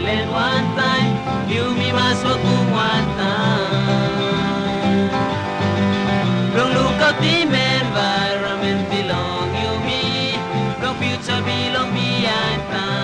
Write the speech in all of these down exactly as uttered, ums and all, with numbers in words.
island one time. You me must walk one time. Long look out the environment belong you me. Long future belong behind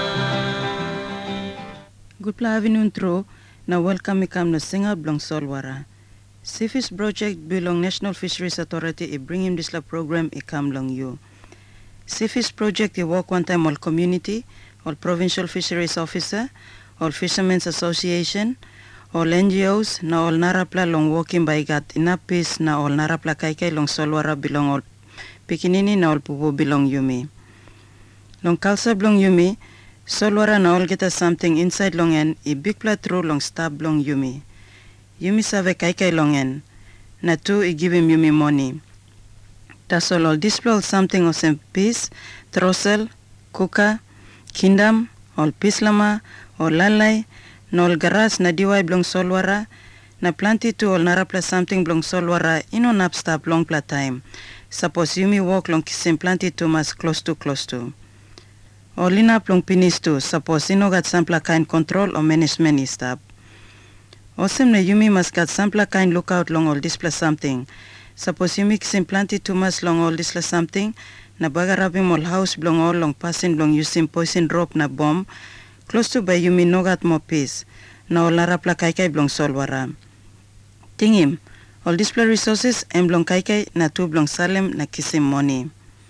time. Good afternoon through. Now welcome me come no singer blong solwara. Seafish project belong National Fisheries Authority. I bring him this la program I come long you. Seafish project I work one time all community, all provincial fisheries officer, all fishermen's association, all N G Os, na all narapla long working by gat ina peace na all narapla kaikai long solwara belong all pikinini na all pupo belong yumi. Long kalsa belong yumi, solwara na all get something inside long en I big pla through long stab long yumi. Yumi save kaikai long en, na two I give him yumi money. Tas all all display all something of some piece, trossel, kuka, kindam, all pislama, all lalai, na all garas na diwai blong solwara, na planti to all narapla something blong solwara ino napstap long pla time. Suppose yumi walk long kisim planti to mas close to close to. All inap long pinis to, suppose ino gat sampla kind control or management istab. Osem na yumi mas gat sampla kind lookout long all display something. Suppose yumi kisim planti to mas long all display something, na bagarabim all house blong all long passing blong using poison drop na bomb, close to by yumi no gat more peace, na all narapla kaikai blong solwara. Tingim, all display resources em blong kaikai na two blong salem na kisim money.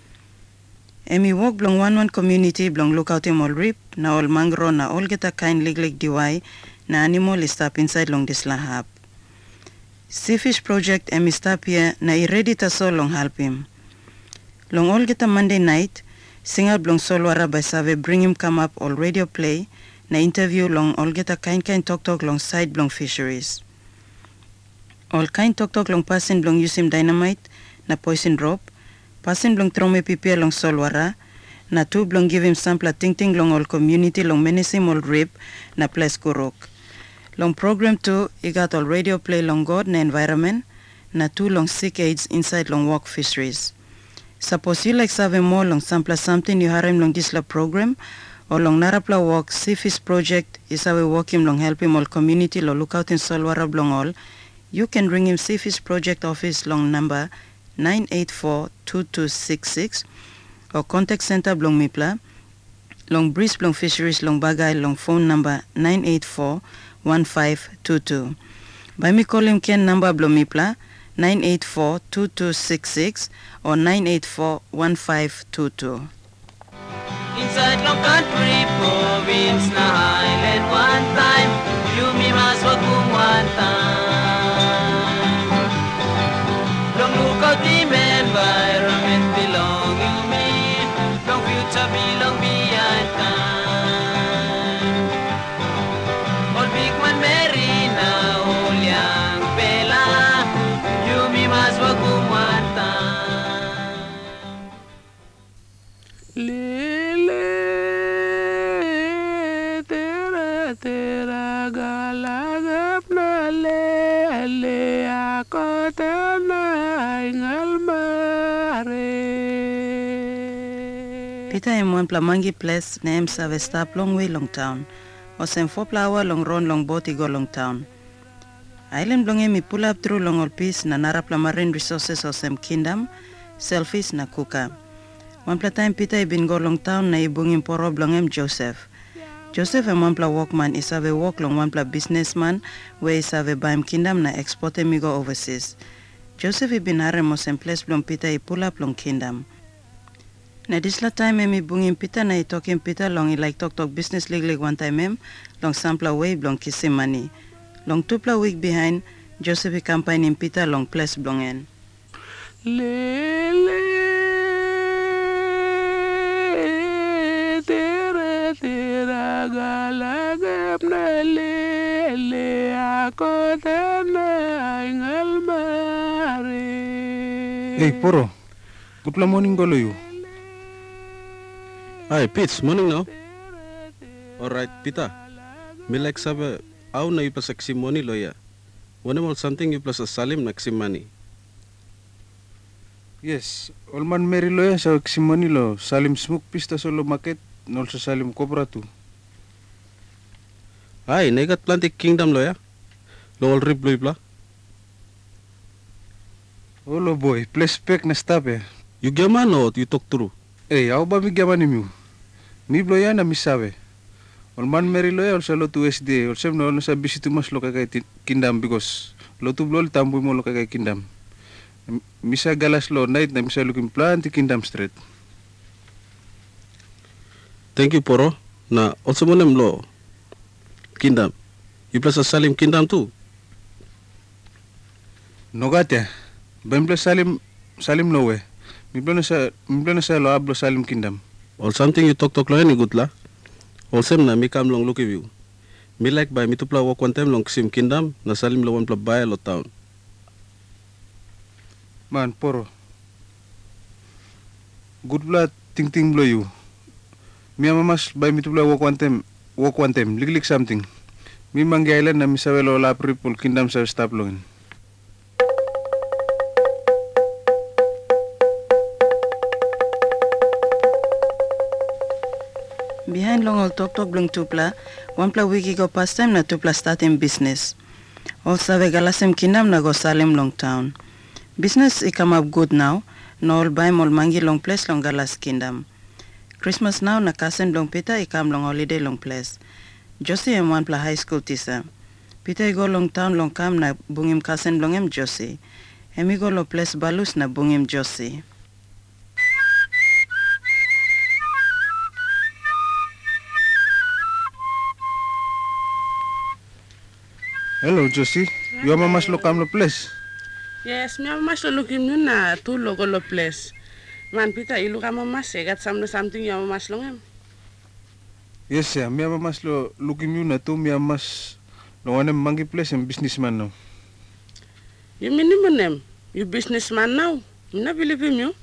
Emi walk blong one one community blong lookout him all rip, na all mangro na all get a kind lig lig diwai, na animal is stop inside long this lahap. Seafish project emi stop here na I ready to so long help him. Long all get a Monday night, singer blong solwara by Save bring him come up all radio play, na interview long all get a kind kind talk talk long side blong fisheries. All kind talk talk long passing blong use him dynamite, na poison drop, passing blong trome pipi long solwara, na two blong give him sample ting ting long all community long menacing all rape, na place kurok. Long program two, I got all radio play long God na environment, na two long sick aids inside long walk fisheries. Suppose you like save more long sample something you harem long this la program, or long narapla walk seafish project is how we walk him long help him all community lo look out in solwara blong all, you can ring him seafish project office long number nine eight four two two six six or contact center blong mipla, long breeze blong fisheries long bagay long phone number nine eight four one five two two. By me call him Ken number blomipla nine eight four two two six six or nine eight four one five two two. Inside long country province na highland one time. You me must walk one time. Long look out the environment belong you me. Long future belong behind time. All big man marina, all young fella. You me must walk one time. Lele tera tera galagap na lele ako tanay ngalmare. Peter em one plamangi place na em save stop long way long town. O sem four flower long run long boat I go long town. Island blong em I pull up through long all piece na narapla marine resources o sem kingdom, selfish na kuka. One pla time Peter I been go long town na I bungin poro blong em Joseph. Joseph em one pla workman is have a work long one pla businessman where is have a buy him kingdom na export him go overseas. Joseph I been harem o sem place blong Peter I pull up long kingdom. Na this la time em I bungin Peter na I talking Peter long I like talk talk business lig lig one time em long sampla way blong kissing money. Long two pla week behind Joseph I campaign in Peter long place blong en. Lele tera tera galagap na lele ako tanay ngalmare. Hey, Poro. Good morning, golo you. Hi, Pete. Morning now. Alright, Peter. Me like sabe, au na ipas aksimoni loya. One more something you plus a salim naksimani. Yes, Olman Mary loya sa aksimoni lo. Salim smoke pista solo market, nol sa salim cobra tu. Ay, negat plantik kingdom lo ya. Long all rip lo ipla. Olo boy, place pek na stop eh. You gaman o you talk true. Eh, ako ba migyaman ni mo? Mi blo yan na misabe. Olman meri lo ya, olsa lo tu S D, olsem no, olsa bisitu mas lo kakay kingdom because lo tu blo tambu mo lo kakay kingdom. Misa galas lo night na misa looking plan ti Kingdom Street. Thank you, Poro. Na also mo lo kingdom. You plus a Salim kingdom too. Nogat ya. Bemple Salim Salim lo we. Mi blo na sa mi blo na sa lo ablo Salim Kingdom. Or something you talk talk lo any good la. Also na mi kam long look at you. Mi like by mi to pla walk one time long sim kingdom na Salim lo one pla buy lo town. Man, Poro. Good blood, ting ting blow you. Mi amamas by mi to blow walk one time, walk one time, lig lig something. Mi mangi island na misawelo la pripol Kingdom sa stop longin. Behind long old talk talk blung tupla, one pla wiki go past time na tupla starting business. Also ve galasem Kingdom na go Salem long town. Business it come up good now, no all buy mol mangi long place long galas Kingdom. Christmas now na cousin long Peter I come long holiday long place. Josie and one pla high school teacher. Peter I go long town long come na bungim cousin long em Josie. Emi go lo place balus na bungim Josie. Hello, Josie. You are mamas lo kam lo place. Yes, mi mama so looking you na tu logo lo place. Man Peter, you look at mama say got some something you mama long him. Yes, sir. Mi mamas lo looking you na tu mi mamas lo wanem mangi place and businessman now. You mean him? You businessman now? Me na believe him you.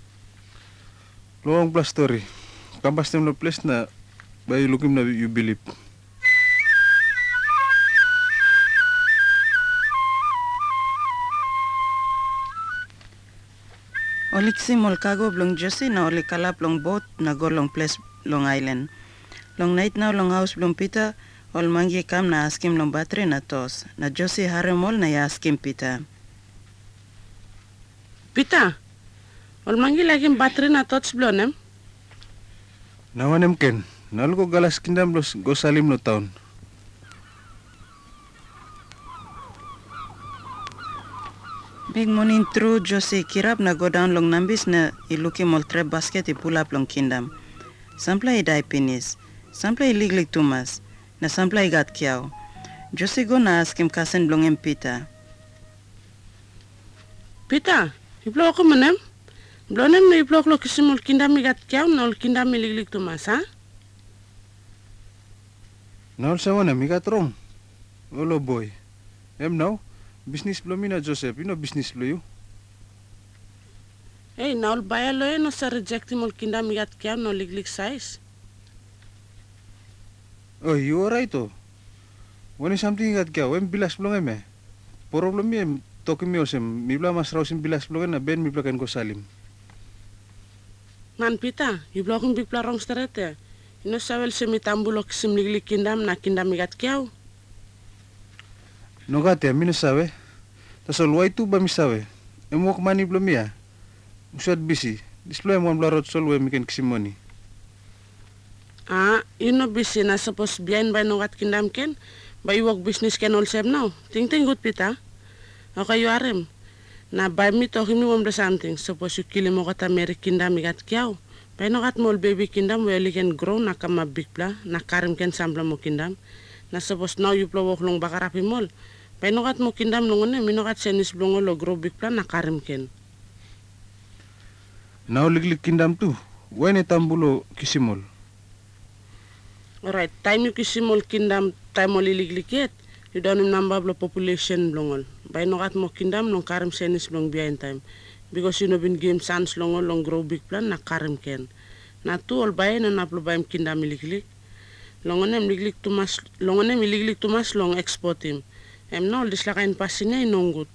Long plus story. Kampas tem lo place na by you looking na you believe. Oliksi molkago blong Josie na oli kalap long boat na go long place Long Island. Long night now long house blong Peter ol mangi kam na askim long battery na tos. Na Josie haremol na ya askim Peter. Peter, ol mangi lagi battery na tots blonem. Na wanem ken. Nalo ko galas Kingdom lo go Salim lo town. Big morning through Josie kirap na go down long nambis na iluki mol trap basket i pull up long Kingdom. Sampla i dai pinis. Sampla i liglig tumas. Na sampla i gat kiao. Josie go na askim cousin blong em Peter. Peter, iblo ko manem? Blonem na iblo ko kisimol Kingdom mi gat kiao na ol Kingdom mi liglig tumas ha? Na ol sa wanem mi gat wrong. Olo boy. Em now. Business blow mi na Joseph, you know business blow you. Hey, na ol baya lo no sa reject mol Kingdom mi gat kiao no liglig size. Oh, you alright oh. When is something gat kya, when bilas blow em eh. Problem mi em toki mi osem, mi bla mas rausin bilas blow na ben mi bla kan ko Salim. Man Peter, iblo ko big pla wrong straight. Ino sawel se mi tambulo kisim liglig Kingdom na Kingdom mi gat kiao. No gate, mi no sabe. Tasol why tu ba mi sabe? Emo ko mani blo mi ah. Usad busy. Display mo bla rot sol we mi ken kisimoni. Ah, you know busy na suppose behind by no gat Kingdom ken. By work business ken all same now. Ting ting good Peter. Okay, you are him. Na by me talking me one something. Suppose you kill mo gat American Kingdom mi gat kiao. By no gat mol baby Kingdom where you can grow na kama big pla na karim ken sambla mo Kingdom. Na suppose now you blow long bakarapi mol. Painokat mo Kingdom nungone, minokat senis blongo lo grow big plan na karim ken. Now liglig Kingdom tu. When etambulo kisimol. Alright, time you kisimol Kingdom, time mo liliglikit. You don't number of population blongol. Painokat mo Kingdom nung karim senis blong behind time. Because you know been game sans longo long grow big plan na karim ken. Na tu all bayan na naplo bayam Kingdom iliglik. Longonem liglik tumas, longonem iliglik tumas long export him. Em no, dislakain pasin niya inunggut.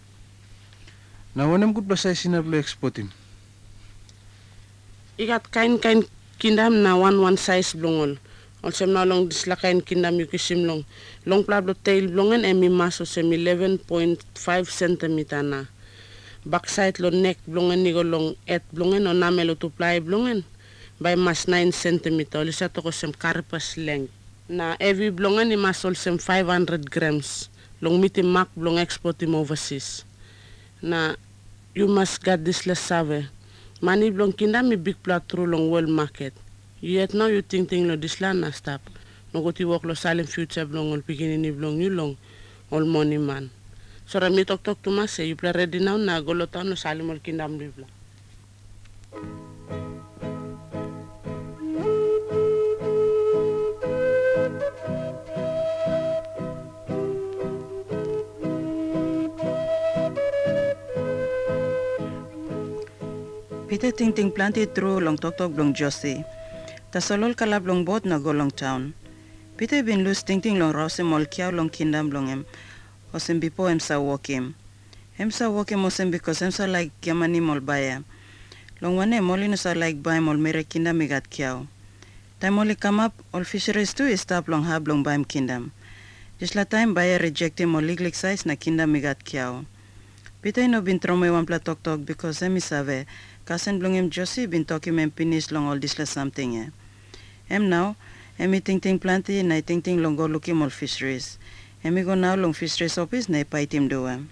Na wanem good ba sa sinablo export him? Ikat kain-kain Kingdom na one one size blongol. Olsem na long dislakain kingdom yu kisim long. Long plablo tail blongen emi mas olsem eleven point five centimeter na. Backside lo neck blongen nigo long et blongen o namelo tuplay blongen. By mas nine centimeter. Olisa to kosem carapace length. Na every blongen i mas olsem five hundred grams. Long miti mak blong export him overseas. Na you must get this less save. Mani blong kingdom i big plot through long world market. Yet now you think thing lo this land na stop. No go ti work lo silent future blong ol beginning blong you long all money man. So ra mi talk talk to mas say you play ready now na go lo town no salim ol kingdom live la. Peter ting ting planti through long tok tok long Josie. Ta solol kalab long boat na go long town. Peter bin lose ting ting long rause mol kiaw long kingdom long em. Osem bipo em sa walk him. Em sa walk him osem because em sa like yamani mol baya. Long wane moli no sa like buy mol mere kingdom igat kiaw. Time moli come up, all fisheries too is stop long hab long buy kingdom. Just la time baya reject him mol liglik size na kingdom igat kiaw. Peter no bin trome wan pla tok tok because em isave. Kasen blong em Josie bin talking em finish long all this la something eh. Em now, em i ting ting planti na ting ting long go looking all fisheries. Em i go now long fisheries office na ipait him do em.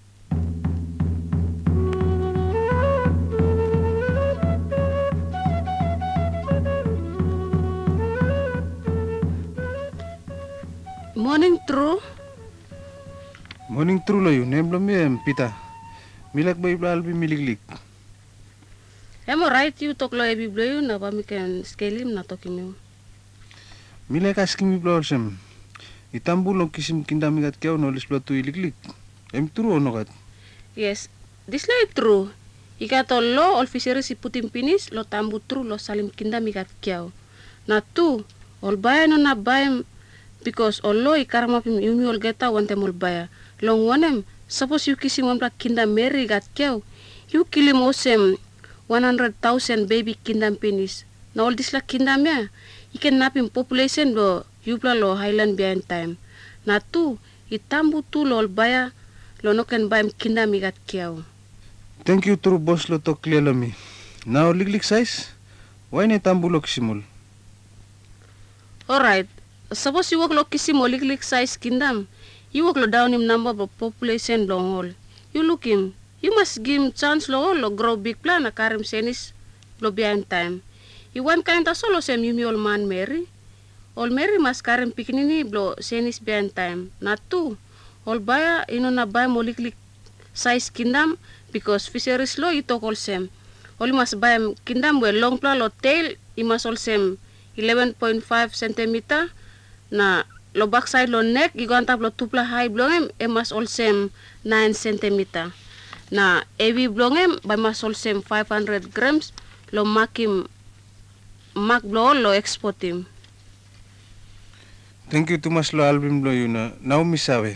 Morning true. Morning true lo yun. Nem blom em Pita. Milak ba ibla albi miliglik. Emo right you talk lo ebi blue na pa mi can scale him na talking me. Milak asking ibla olsem. Itambu long kisim kingdom igat kiaw no lis tu iliglik. Em true ono kat. Yes, this la true. Ika to lo all fisheries si putin pinis lo tambu true lo salim kingdom igat kiaw. Na tu all baya no na bayam because all lo ikarama pim yumi all geta wante mol baya. Long wanem suppose you kisim one black kingdom meri igat kiaw. You kill him osem one hundred thousand baby kingdom penis. Na all this la kingdom ya. You can nap in population lo yupla lo highland behind time. Na tu itambu tu lo baya lo no can buy kingdom igat kiaw. Thank you true boss lo to clear lo mi. Now liglik size. Why ne tambu lo kisimul? Alright. Suppose you work lo kisimul liglik size kingdom. You work lo down him number of population long hall. You look him. You must give him chance lo lo grow big plan na karim senis lo behind time. You want kind of solo sem yumi ol man Mary. Ol Mary mas karim pikinini blo senis behind time. Na tu ol baya ino na baya mo liklik size kingdom because fisheries lo ito kol sem. Ol mas baya kingdom we long pla lo tail imas ol sem eleven point five centimeter na lo backside lo neck igantap lo tupla high blongem emas ol sem nine centimeter. Na evi blongem by masol sem five hundred grams lo makim mak blo lo export him. Thank you too much lo album lo yun na now mi sabe.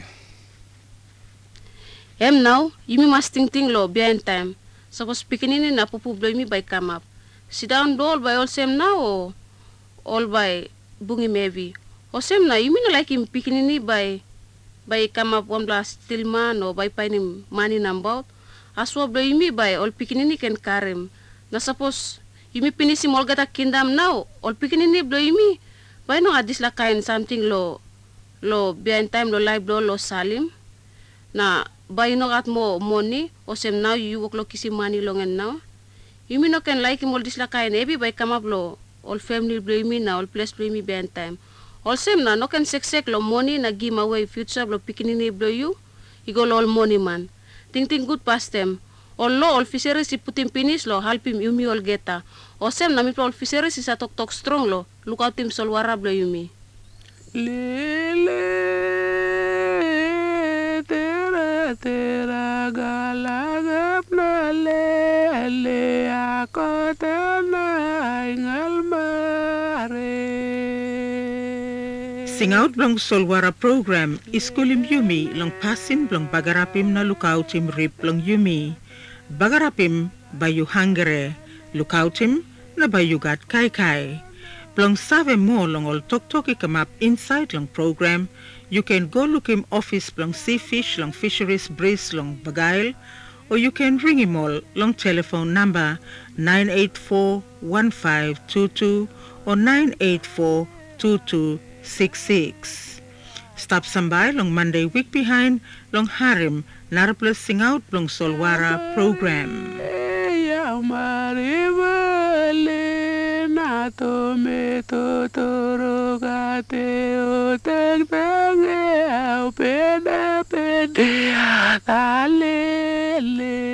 Em now, yumi mas ting ting lo behind time. Suppose pikinini na pupu blo yumi by come up. Sit down blo all by all sem now o all by bungi mevi. O sem na yumi no like him pikinini by by come up one blast still man o by painim money number. Aswa blo yumi by all pikinini ken karim. Na suppose yumi pinisi mol gata kingdom now all pikinini blo yumi by no adis la kain something lo lo behind time lo live blo lo salim. Na by no gat mo money o sem now you work lo kisi money long and now. Yumi no ken like mol dis la kain ebi by come up lo all family blo yumi na all place blo yumi behind time. All sem na no ken sek sek lo money na give away future blo pikinini blo you. Igo lo all money man. Ting ting good past them. All lo all fisheries si putin pinis lo halpim yumi all geta. O sem na mi all fisheries is a tok tok strong lo. Look out him solwara blo yumi. Lele tera tera galaga plale le akotana ingal mare. Sing out blong solwara program iskulim yumi long pasim blong bagarapim na lukautim rip blong yumi. Bagarapim bayu hangere lukautim na bayu gat kai kai. Plong save more long all tok tok come up inside long program, you can go look him office long sea fish long fisheries breeze long Bagail, or you can ring him all long telephone number nine eight four, one five two two or nine eight four, two two six six. Stop somebody long Monday week behind long Harim Naraplas Sing Out long Solwara program. Nato me to toro gate o teng teng e au pene pene ale le